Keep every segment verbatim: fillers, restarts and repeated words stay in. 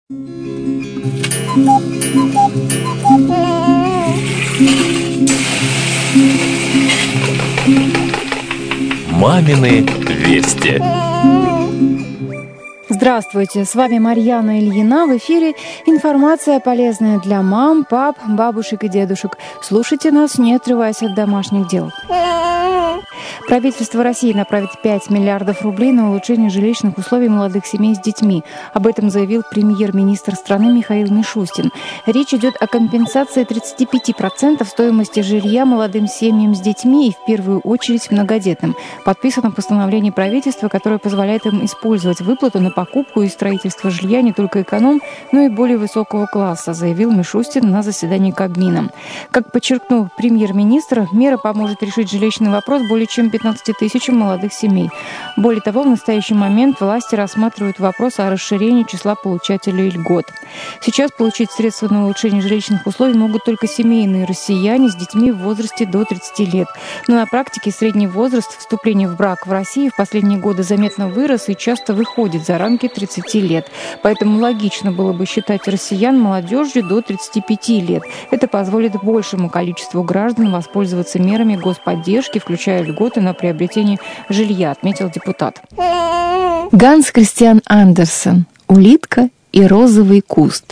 Мамины вести. Здравствуйте, с вами Марьяна Ильина. В эфире информация, полезная для мам, пап, бабушек и дедушек. Слушайте нас, не отрываясь от домашних дел. Правительство России направит пять миллиардов рублей на улучшение жилищных условий молодых семей с детьми. Об этом заявил премьер-министр страны Михаил Мишустин. Речь идет о компенсации тридцати пяти процентов стоимости жилья молодым семьям с детьми и в первую очередь многодетным. Подписано постановление правительства, которое позволяет им использовать выплату на покупку и строительство жилья не только эконом, но и более высокого класса, заявил Мишустин на заседании Кабмина. Как подчеркнул премьер-министр, мера поможет решить жилищный вопрос более чем пятнадцати тысячам молодых семей. Более того, в настоящий момент власти рассматривают вопрос о расширении числа получателей льгот. Сейчас получить средства на улучшение жилищных условий могут только семейные россияне с детьми в возрасте до тридцати лет. Но на практике средний возраст вступления в брак в России в последние годы заметно вырос и часто выходит за рамки тридцати лет. Поэтому логично было бы считать россиян молодежью до тридцати пяти лет. Это позволит большему количеству граждан воспользоваться мерами господдержки, включая льготы на приобретение жилья, отметил депутат. Ганс Кристиан Андерсен. Улитка и розовый куст.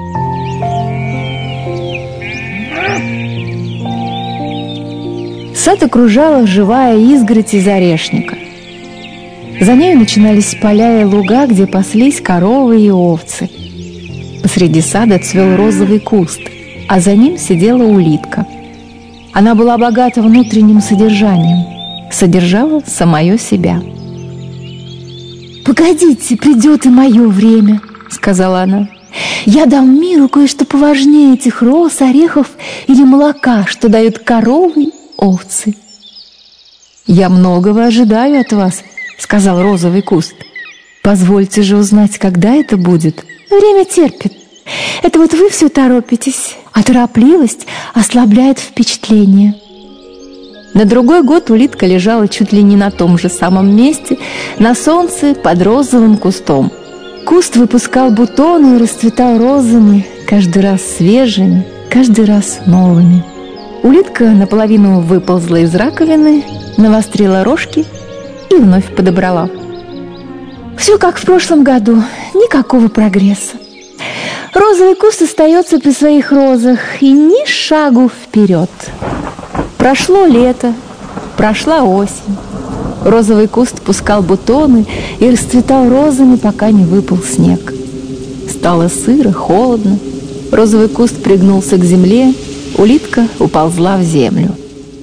Сад окружала живая изгородь из орешника. За нею начинались поля и луга, где паслись коровы и овцы. Посреди сада цвел розовый куст, а за ним сидела улитка. Она была богата внутренним содержанием, содержала самое себя. «Погодите, придет и мое время», — сказала она. «Я дам миру кое-что поважнее этих роз, орехов или молока, что дают коровы и овцы». «Я многого ожидаю от вас», — сказал розовый куст. «Позвольте же узнать, когда это будет». «Время терпит. Это вот вы все торопитесь, а торопливость ослабляет впечатление». На другой год улитка лежала чуть ли не на том же самом месте, на солнце под розовым кустом. Куст выпускал бутоны и расцветал розами, каждый раз свежими, каждый раз новыми. Улитка наполовину выползла из раковины, навострила рожки и вновь подобрала. Все как в прошлом году, никакого прогресса. Розовый куст остается при своих розах и ни шагу вперед. Прошло лето, прошла осень. Розовый куст пускал бутоны и расцветал розами, пока не выпал снег. Стало сыро, холодно. Розовый куст пригнулся к земле, улитка уползла в землю.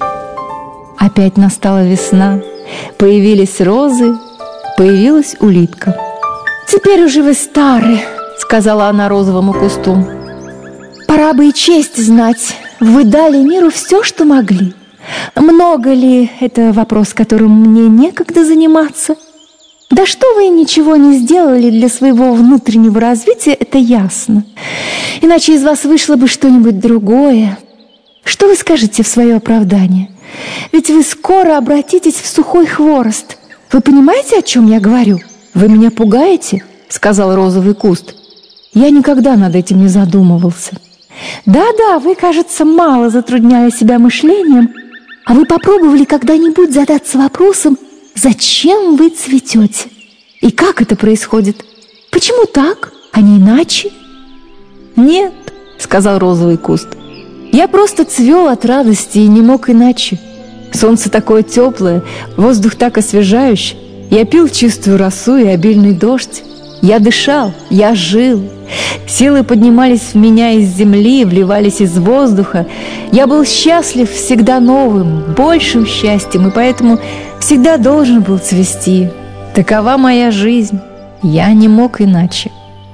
Опять настала весна. Появились розы, появилась улитка. «Теперь уже вы стары», — сказала она розовому кусту. «Пора бы и честь знать. Вы дали миру все, что могли. Много ли — это вопрос, которым мне некогда заниматься? Да что вы ничего не сделали для своего внутреннего развития, это ясно. Иначе из вас вышло бы что-нибудь другое. Что вы скажете в свое оправдание? Ведь вы скоро обратитесь в сухой хворост. Вы понимаете, о чем я говорю?» «Вы меня пугаете?» — сказал розовый куст. «Я никогда над этим не задумывался». «Да-да, вы, кажется, мало затрудняли себя мышлением. А вы попробовали когда-нибудь задаться вопросом, зачем вы цветете? И как это происходит? Почему так, а не иначе?» «Нет», — сказал розовый куст. «Я просто цвел от радости и не мог иначе. Солнце такое теплое, воздух так освежающий. Я пил чистую росу и обильный дождь. Я дышал, я жил. Силы поднимались в меня из земли, вливались из воздуха. Я был счастлив всегда новым, большим счастьем, и поэтому всегда должен был цвести. Такова моя жизнь. Я не мог иначе».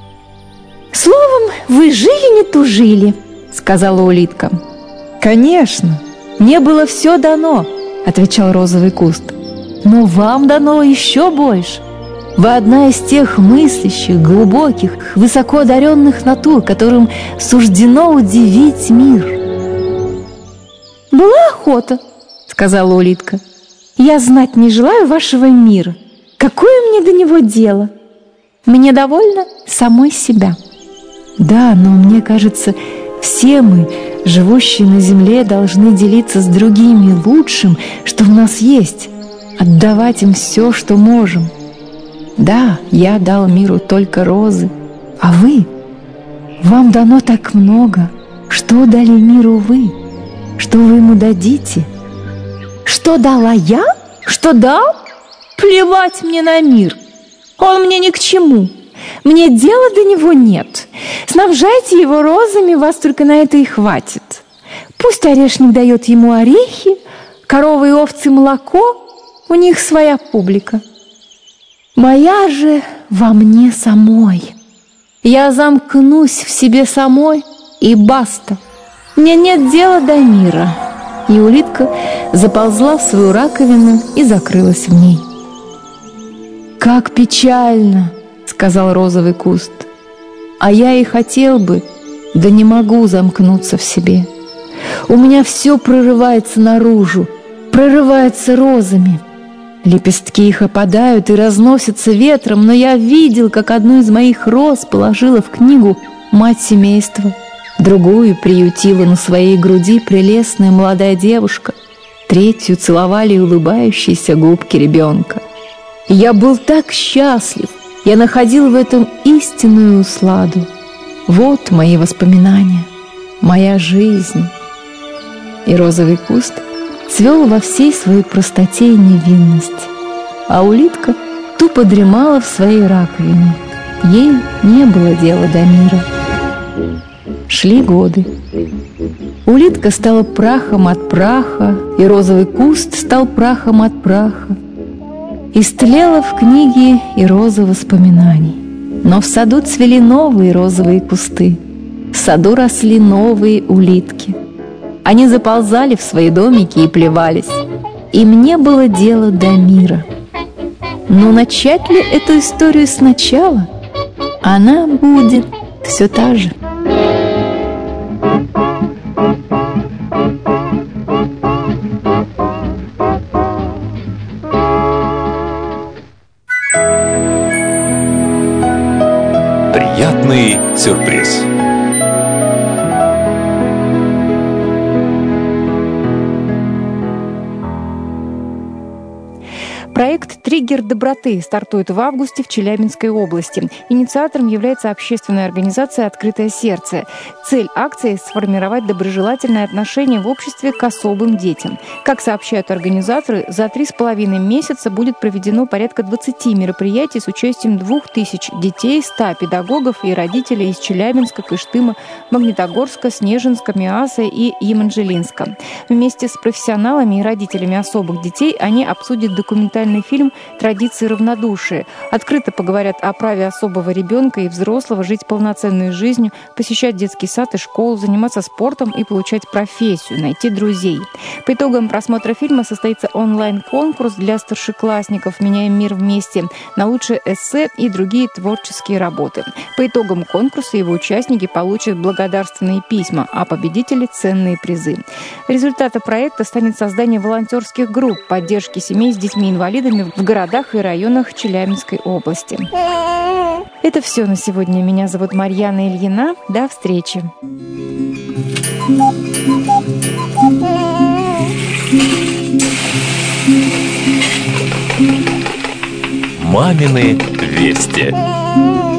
«Словом, вы жили не тужили», — сказала улитка. «Конечно, мне было все дано», — отвечал розовый куст. «Но вам дано еще больше. Вы одна из тех мыслящих, глубоких, высоко одаренных натур, которым суждено удивить мир». «Была охота», — сказала улитка. «Я знать не желаю вашего мира. Какое мне до него дело? Мне довольно самой себя». Да, но мне кажется, все мы, живущие на земле, должны делиться с другими лучшим, что в нас есть, отдавать им все, что можем. Да, я дал миру только розы, а вы? Вам дано так много. Что дали миру вы? Что вы ему дадите? Что дала я? Что дал? Плевать мне на мир. Он мне ни к чему. Мне дела до него нет. Снабжайте его розами, вас только на это и хватит. Пусть орешник дает ему орехи, коровы и овцы молоко, у них своя публика. Моя же во мне самой. Я замкнусь в себе самой, и баста. Мне нет дела до мира. И улитка заползла в свою раковину и закрылась в ней. «Как печально!» — сказал розовый куст. «А я и хотел бы, да не могу замкнуться в себе. У меня все прорывается наружу, прорывается розами. Лепестки их опадают и разносятся ветром, но я видел, как одну из моих роз положила в книгу мать семейства, другую приютила на своей груди прелестная молодая девушка, третью целовали улыбающиеся губки ребенка. И я был так счастлив, я находил в этом истинную усладу. Вот мои воспоминания, моя жизнь». И розовый куст цвел во всей своей простоте и невинности, а улитка тупо дремала в своей раковине. Ей не было дела до мира. Шли годы. Улитка стала прахом от праха, и розовый куст стал прахом от праха. Истлела в книге и роза воспоминаний. Но в саду цвели новые розовые кусты. В саду росли новые улитки. Они заползали в свои домики и плевались. Им не было дела до мира. Но начать ли эту историю сначала? Она будет все та же. Приятный сюрприз. Проект «Триггер доброты» стартует в августе в Челябинской области. Инициатором является общественная организация «Открытое сердце». Цель акции – сформировать доброжелательное отношение в обществе к особым детям. Как сообщают организаторы, за три с половиной месяца будет проведено порядка двадцати мероприятий с участием двух тысяч детей, ста педагогов и родителей из Челябинска, Кыштыма, Магнитогорска, Снежинска, Миасы и Еманжелинска. Вместе с профессионалами и родителями особых детей они обсудят документальный фильм «Традиции равнодушия». Открыто поговорят о праве особого ребенка и взрослого жить полноценной жизнью, посещать детский сад и школу, заниматься спортом и получать профессию, найти друзей. По итогам просмотра фильма состоится онлайн-конкурс для старшеклассников «Меняем мир вместе» на лучшее эссе и другие творческие работы. По итогам конкурса его участники получат благодарственные письма, а победители – ценные призы. Результатом проекта станет создание волонтерских групп поддержки семей с детьми-инвалидами в городах и районах Челябинской области. Это все на сегодня. Меня зовут Марьяна Ильина. До встречи. Мамины вести.